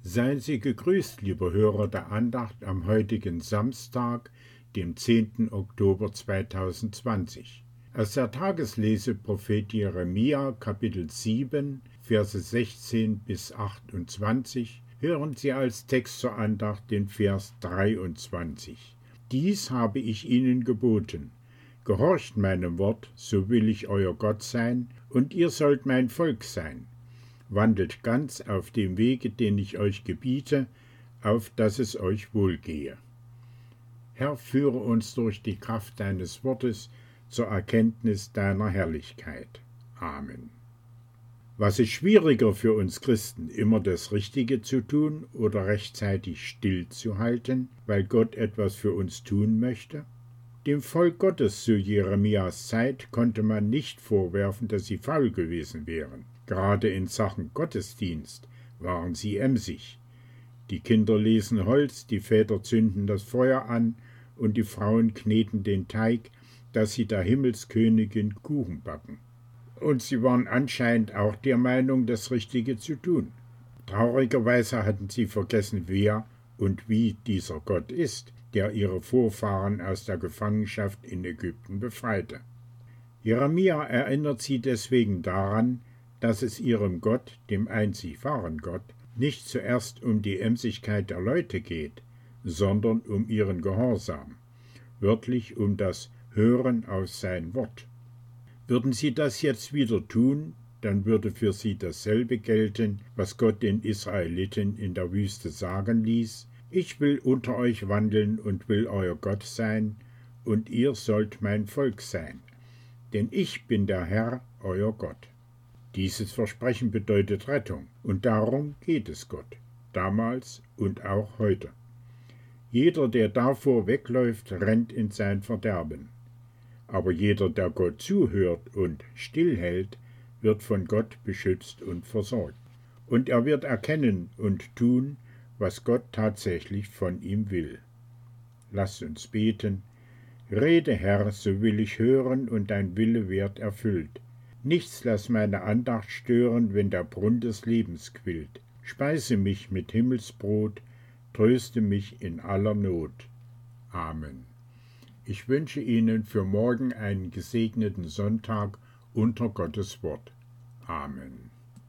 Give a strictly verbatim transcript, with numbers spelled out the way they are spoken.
Seien Sie gegrüßt, liebe Hörer der Andacht am heutigen Samstag, dem zehnten Oktober zweitausendzwanzig. Aus der Tageslese Prophet Jeremia, Kapitel sieben, Verse sechzehn bis achtundzwanzig, hören Sie als Text zur Andacht den Vers dreiundzwanzig. Dies habe ich ihnen geboten. Gehorcht meinem Wort, so will ich euer Gott sein, und ihr sollt mein Volk sein. Wandelt ganz auf dem Wege, den ich euch gebiete, auf dass es euch wohlgehe. Herr, führe uns durch die Kraft deines Wortes zur Erkenntnis deiner Herrlichkeit. Amen. Was ist schwieriger für uns Christen, immer das Richtige zu tun oder rechtzeitig stillzuhalten, weil Gott etwas für uns tun möchte? Dem Volk Gottes zu Jeremias Zeit konnte man nicht vorwerfen, dass sie faul gewesen wären. Gerade in Sachen Gottesdienst waren sie emsig. Die Kinder lesen Holz, die Väter zünden das Feuer an und die Frauen kneten den Teig, dass sie der Himmelskönigin Kuchen backen. Und sie waren anscheinend auch der Meinung, das Richtige zu tun. Traurigerweise hatten sie vergessen, wer und wie dieser Gott ist, der ihre Vorfahren aus der Gefangenschaft in Ägypten befreite. Jeremia erinnert sie deswegen daran, dass es ihrem Gott, dem einzig wahren Gott, nicht zuerst um die Emsigkeit der Leute geht, sondern um ihren Gehorsam, wörtlich um das Hören auf sein Wort. Würden sie das jetzt wieder tun, dann würde für sie dasselbe gelten, was Gott den Israeliten in der Wüste sagen ließ: Ich will unter euch wandeln und will euer Gott sein, und ihr sollt mein Volk sein, denn ich bin der Herr, euer Gott. Dieses Versprechen bedeutet Rettung, und darum geht es Gott, damals und auch heute. Jeder, der davor wegläuft, rennt in sein Verderben. Aber jeder, der Gott zuhört und stillhält, wird von Gott beschützt und versorgt. Und er wird erkennen und tun, was Gott tatsächlich von ihm will. Lasst uns beten. Rede, Herr, so will ich hören, und dein Wille wird erfüllt. Nichts lass meine Andacht stören, wenn der Brunnen des Lebens quillt. Speise mich mit Himmelsbrot, tröste mich in aller Not. Amen. Ich wünsche Ihnen für morgen einen gesegneten Sonntag unter Gottes Wort. Amen.